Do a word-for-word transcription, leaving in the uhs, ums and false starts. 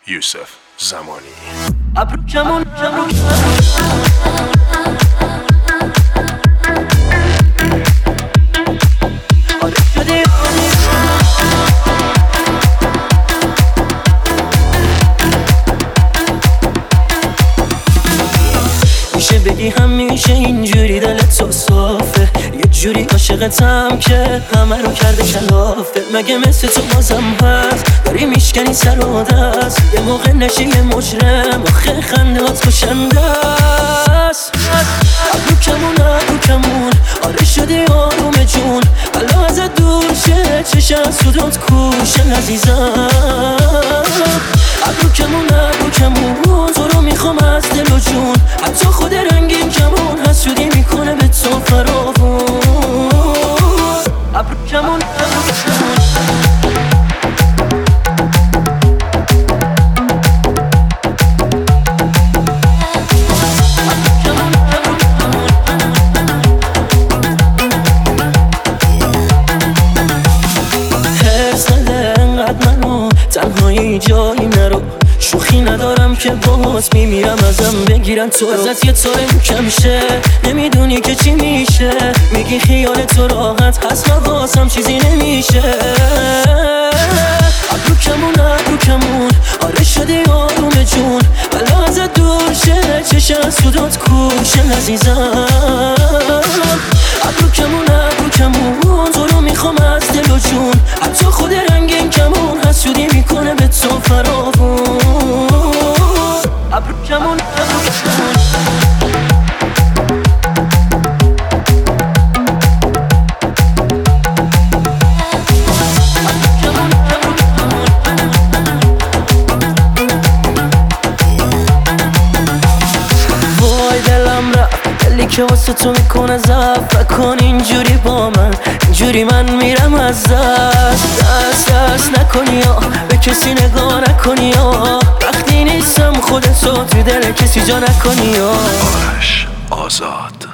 یوسف زمانی. ابرو کمون ابرو آره شدی میشه بگی همیشه اینجوری دلت تو صافه، یه جوری عاشقتم که همه رو کرده کلافه. مگه مثل تو بازم هست داری میشکنی سر و دست، یه موقع نشی یه مجرم آخه خنده هات خوشنده است. ابرو کمون ابرو کمون آره شدی آروم جون، حالا ازت دور شه چشم سودات کوشه عزیزم. ابرو کمون ابرو کمون تو رو میخوام از دل و جون، حتی خود رنگین کمون حسودی میکنه به تو فراوون. ابرو کمون ابرو کمون تنهایی جایی نرو، شوخی ندارم که باز میمیرم ازم بگیرن تو رو. ازت یه طوره کم شه نمیدونی که چی میشه، میگی خیال تو راحت هست واسم چیزی نمیشه. ابرو کمون ابرو کمون آره شدی آروم جون، حالا ازت دور شه چشم سودات کوشه عزیزم. ابرو کمون ابرو کمون تو رو میخوام از دل و جون، حتی خود رنگین کمون حسودی میکنه به تو فراوون. ابرو کمون ابرو کمون وای دلم رفت دلی که واسه تو میکنه ضعف، نکن اینجوری با من اینجوری من میرم از دست. دست دست نکنی یا به کسی نگاه نکنی یا وقتی نیستم خودتو تو دل کسی جا نکنی یا آرش آزاد.